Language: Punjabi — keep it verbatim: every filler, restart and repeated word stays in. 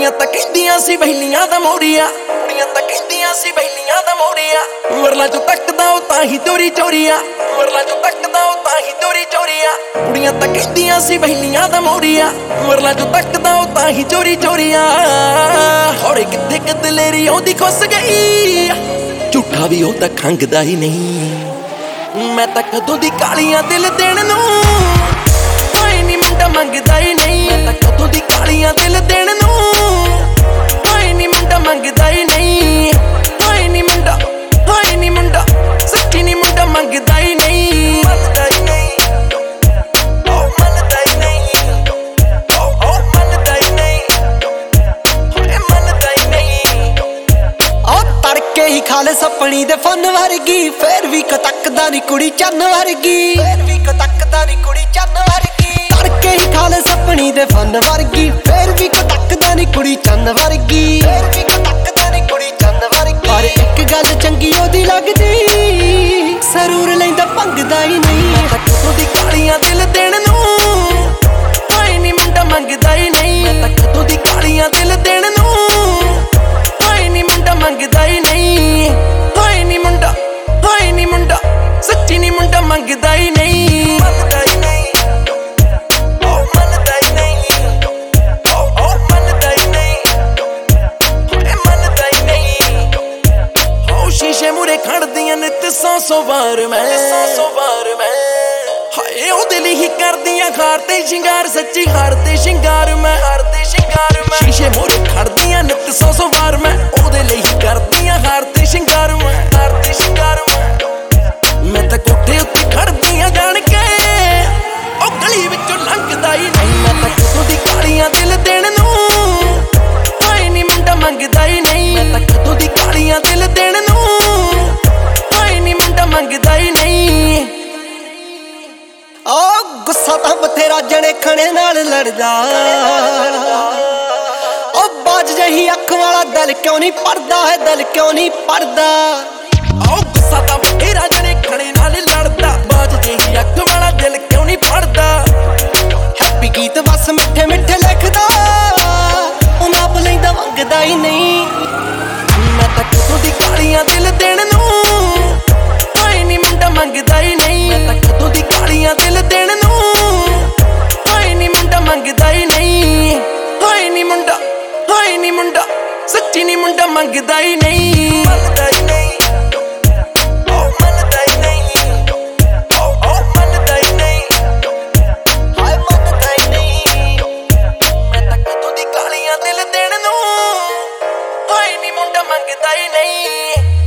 ਕੁੜੀਆਂ ਤਾਂ ਕਹਿੰਦੀਆਂ ਸੀ ਬਹਿਲੀਆਂ ਦਾ ਮੋਰੀਆ ਕੁੜੀਆਂ ਤਾਂ ਕਹਿੰਦੀਆਂ ਸੀ ਬਹਿਲੀਆਂ ਦਾ ਮੋਰੀਆ ਵਰਲਾ ਚੋਂ ਤੱਕਦਾ ਉਹ ਤਾਂ ਹੀ ਚੋਰੀ ਚੋਰੀਆ ਵਰਲਾ ਚੋਂ ਤੱਕਦਾ ਉਹ ਤਾਂ ਹੀ ਚੋਰੀ ਚੋਰੀਆ ਕੁੜੀਆਂ ਤਾਂ ਕਹਿੰਦੀਆਂ ਸੀ ਬਹਿਲੀਆਂ ਦਾ ਮੋਰੀਆ ਵਰਲਾ ਚੋਂ ਤੱਕਦਾ ਉਹ ਤਾਂ ਹੀ ਚੋਰੀ ਚੋਰੀਆ ਹੌਰੇ ਕਿੱਥੇ ਕਦਲੇਰੀ ਉਹਦੀ ਖੁੱਸ ਗਈ ਝੂਠਾ ਵੀ ਉਹ ਤਾਂ ਖੰਗਦਾ ਹੀ ਨਹੀਂ ਮੈਂ ਤਾਂ ਕਦੋਂ ਦੀ ਕਾਲੀਆਂ ਦਿਲ ਦੇਣ ਨੂੰ ਕੋਈ ਨੀ ਮੁੰਡਾ ਮੰਗਦਾ ਹੀ ਨਹੀਂ ਮੈਂ ਤਾਂ ਕਦੋਂ ਦੀ ਕਾਲੀਆਂ ਦਿਲ ਦੇਣ ਨੂੰ ਕੋਈ ਨੀ ਮੁੰਡਾ ਮੰਗਦਾ ਹੀ ਨਹੀਂ ਕੋਈ ਨੀ ਮੁੰਡਾ ਕੋਈ ਨੀ ਮੁੰਡਾ ਸੱਚੀ ਨੀ ਮੁੰਡਾ ਮੰਗਦਾ ਹੀ ਨਹੀਂ ਮੰਨਦਾ ਹੀ ਨਹੀਂ ਉਹ ਮੰਨਦਾ ਹੀ ਨਹੀਂ ਉਹ ਉਹ ਮੰਨਦਾ ਹੀ ਨਹੀਂ ਹੋਏ ਮੰਨਦਾ ਹੀ ਨਹੀਂ ਉਹ ਤੜਕੇ ਹੀ ਖਾਲੇ ਸਪਣੀ ਦੇ ਫੁੱਲ ਵਰਗੀ ਫੇਰ ਵੀ ਕਤਕਦਾ ਨੀ ਕੁੜੀ ਚੰਨ ਵਰਗੀ ਫੇਰ ਵੀ ਕਤਕਦਾ ਨੀ ਕੁੜੀ ਚੰਨ ਵਰਗੀ ਤੜਕੇ ਹੀ ਖਾਲੇ ਸਪਣੀ ਦੇ ਫੁੱਲ ਵਰਗੀ ਫੇਰ ਵੀ ਕਤਕਦਾ ਨੀ ਕੁੜੀ ਚੰਨ ਵਰਗੀ ਫੇਰ ਵੀ ਕਤਕਦਾ ਨੀ ਕੁੜੀ ਚੰਨ ਵਰਗੀ ਪਰ ਇੱਕ ਗੱਲ ਚੰਗੀ ਉਹਦੀ ਲੱਗਦੀ ਸਰੂਰ ਲੈਂਦਾ ਭੰਗਦਾ ਹੀ ਨਹੀਂ ਮੈਂ ਤਾਂ ਕਦੋਂ ਦੀ ਕਾਲੀਆਂ ਦਿਲ ਦੇਣ ਨੂੰ ਕੋਈ ਨੀ ਮੁੰਡਾ ਮੰਗਦਾ ਹੀ ਨਹੀਂ ਮੈਂ ਤਾਂ ਕਦੋਂ ਦੀ ਕਾਲੀਆਂ ਦਿਲ ਦੇਣ ਨੂੰ ਕੋਈ ਨੀ ਮੁੰਡਾ ਮੰਗਦਾ ਹੀ ਨਹੀਂ ਕੋਈ ਨੀ ਮੁੰਡਾ ਕੋਈ ਨੀ ਮੁੰਡਾ ਸੱਚੀ ਨੀ ਮੁੰਡਾ ਮੰਗਦਾ ਹੀ ਨਹੀਂ ਮੰਨਦਾ ਹੀ ਨਹੀਂ ਉਹ ਮੰਨਦਾ ਹੀ ਨਹੀਂ ਉਹ ਉਹ ਮੰਨਦਾ ਹੀ ਨਹੀਂ ਹੋਏ ਮੰਨਦਾ ਹੀ ਨਹੀਂ ਉਹ ਸ਼ੀਸ਼ੇ ਮੂਰੇ ਖੜਦੀਆਂ ਨਿੱਤ ਸੌ ਸੌ ਵਾਰ ਮੈਂ ਸੌ ਸੌ ਵਾਰ ਮੈਂ ਹਾਏ ਉਹਦੇ ਲਈ ਹੀ ਕਰਦੀਆਂ ਹਾਰ ਤੇ ਸ਼ਿੰਗਾਰ ਸੱਚੀ ਹਾਰ ਤੇ ਸ਼ਿੰਗਾਰ ਮੈਂ ਹਾਰ ਤੇ ਸ਼ਿੰਗਾਰ ਮੈਂ ਸ਼ੀਸ਼ੇ ਮੂਰੇ ਖੜਦੀਆਂ ਨਿੱਤ ਸੌ ਸੌ ਵਾਰ ਮੈਂ ਉਹਦੇ ਲਈ ਹੀ ਕਰਦੀਆਂ ਹਾਰ ਤੇ ਸ਼ਿੰਗਾਰ ਮੈਂ ਹਾਰ ਤੇ ਸ਼ਿੰਗਾਰ ਮੈਂ ਮੈਂ ਤਾਂ ਕੋਠੇ ਉੱਤੇ ਖੜਦੀਆਂ ਜਾਣ ਕੇ ਉਹ ਗਲੀ ਵਿੱਚੋਂ ਲੰਘਦਾ ਹੀ ਨਹੀਂ ਮੈਂ ਤਾਂ ਕਦੋਂ ਦੀ ਕਾਲੀਆਂ ਦਿਲ ਦੇਣ ਨੂੰ ਕੋਈ ਨੀ ਮੁੰਡਾ ਮੰਗਦਾ ਹੀ ਨਹੀਂ ਮੈਂ ਤਾਂ ਕਦੋਂ ਦੀ ਕਾਲੀਆਂ ਦਿਲ ਦੇਣ ਨੂੰ ਕੋਈ ਨੀ ਮੁੰਡਾ ਮੰਗਦਾ ਹੀ ਨਹੀਂ ਉਹ ਗੁੱਸਾ ਤਾਂ ਬਥੇਰਾ ਜਣੇ ਖਣੇ ਨਾਲ ਲੜਦਾ ਉਹ ਬਾਜ ਜਹੀ ਅੱਖ ਵਾਲਾ ਦਿਲ ਕਿਉਂ ਨਹੀਂ ਪੜਦਾ ਹੈ ਦਿਲ ਕਿਉਂ ਨਹੀਂ ਪੜਦਾ ਉਹ ਗੁੱਸਾ ਤਾਂ ਬਥੇਰਾ ਜਣੇ ਖਣੇ ਨਾਲ ਲੜਦਾ ਬਾਜ ਜਿਹੀ ਅੱਖ ਵਾਲਾ ਦਿਲ ਕਿਉਂ ਨਹੀਂ ਪੜਦਾ ਹੈਪੀ ਗੀਤ ਬਸ ਮਿੱਠੇ ਮਿੱਠੇ ਲਿਖਦਾ ਉਹ ਨਾਪ ਲੈਂਦਾ ਮੰਗਦਾ ਹੀ ਨਹੀਂ ਮੈਂ ਤਾਂ ਕਦੋਂ ਦੀ ਕਾਲੀਆਂ ਦਿਲ ਦੇਣ ਨੂੰ ਕੋਈ ਨੀ ਮੁੰਡਾ ਮੰਗਦਾ ਹੀ ਨਹੀਂ ਮੈਂ ਤਾਂ ਕਦੋਂ ਦੀ ਕਾਲੀਆਂ ਦਿਲ ਦੇਣ ਨੂੰ ਕੋਈ ਨੀ ਮੁੰਡਾ ਮੰਗਦਾ ਹੀ ਨਹੀਂ ਕੋਈ ਨੀ ਮੁੰਡਾ ਕੋਈ ਨੀ ਮੁੰਡਾ ਸੱਚੀ ਨੀ ਮੁੰਡਾ ਮੰਗਦਾ ਹੀ ਨਹੀਂ ਮੰਨਦਾ ਹੀ ਨਹੀਂ ਉਹ ਮੰਨਦਾ ਹੀ ਨਹੀਂ ਉਹ ਉਹ ਮੰਨਦਾ ਹੀ ਨਹੀਂ ਹਾਏ ਮੰਨਦਾ ਹੀ ਨਹੀਂ ਮੈਂ ਤਾਂ ਕਦੋਂ ਦੀ ਕਾਲੀਆਂ ਦਿਲ ਦੇਣ ਨੂੰ ਕੋਈ ਨੀ ਮੁੰਡਾ ਮੰਗਦਾ ਹੀ ਨਹੀਂ